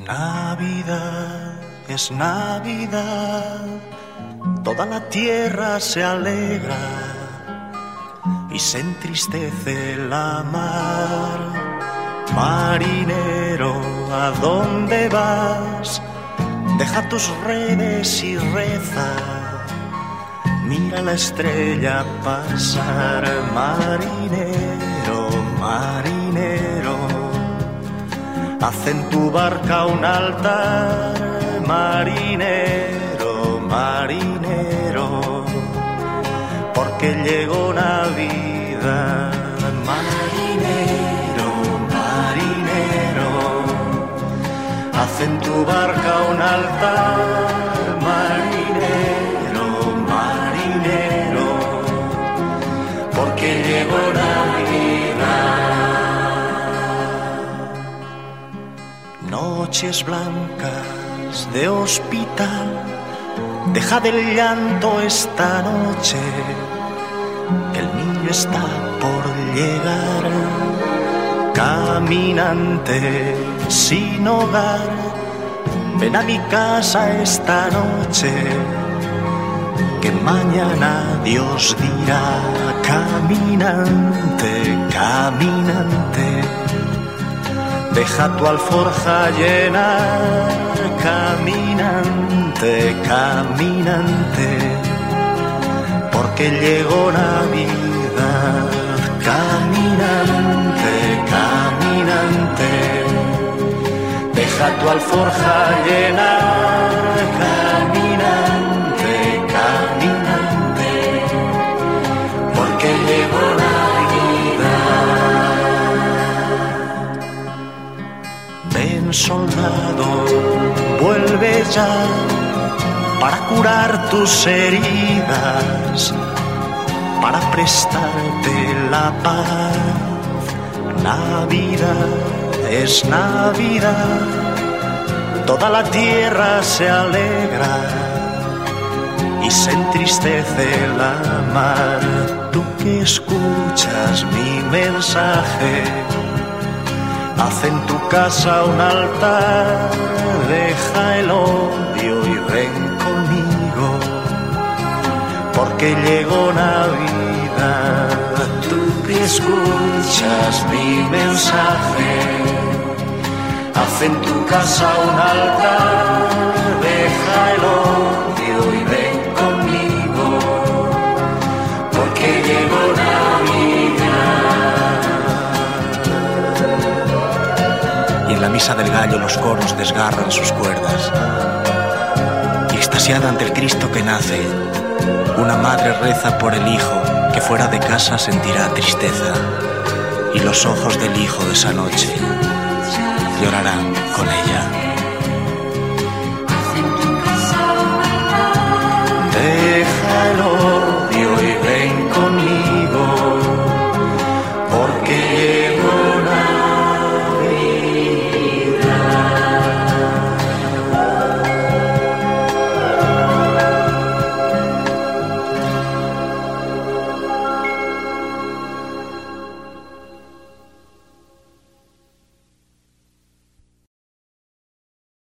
Navidad es Navidad, toda la tierra se alegra y se entristece la mar. Marinero, ¿a dónde vas? Deja tus redes y reza, mira la estrella pasar. Marinero, marinero, haz en tu barca un altar. Marinero, marinero, porque llegó Navidad. Marinero, marinero, haz en tu barca un altar. Marinero, marinero, porque llegó Navidad. Noches blancas de hospital, deja del llanto esta noche, que el niño está por llegar. Caminante sin hogar, ven a mi casa esta noche, que mañana Dios dirá. Caminante, caminante, deja tu alforja llenar. Caminante, caminante, porque llegó Navidad. Caminante, caminante, deja tu alforja llenar. Caminante, caminante, porque llegó Navidad. Ven, soldado, vuelve ya para curar tus heridas, para prestarte la paz. Navidad es Navidad, toda la tierra se alegra y se entristece la mar. Tú que escuchas mi mensaje, haz en tu casa un altar. Deja el odio y ven conmigo, porque llegó Navidad. Tú que escuchas mi mensaje, haz en tu casa un altar. Deja el odio y ven conmigo, porque llegó Navidad. Y en la misa del gallo los coros desgarran sus cuerdas, y extasiada ante el Cristo que nace, una madre reza por el hijo que fuera de casa sentirá tristeza, y los ojos del hijo de esa noche llorarán con ella.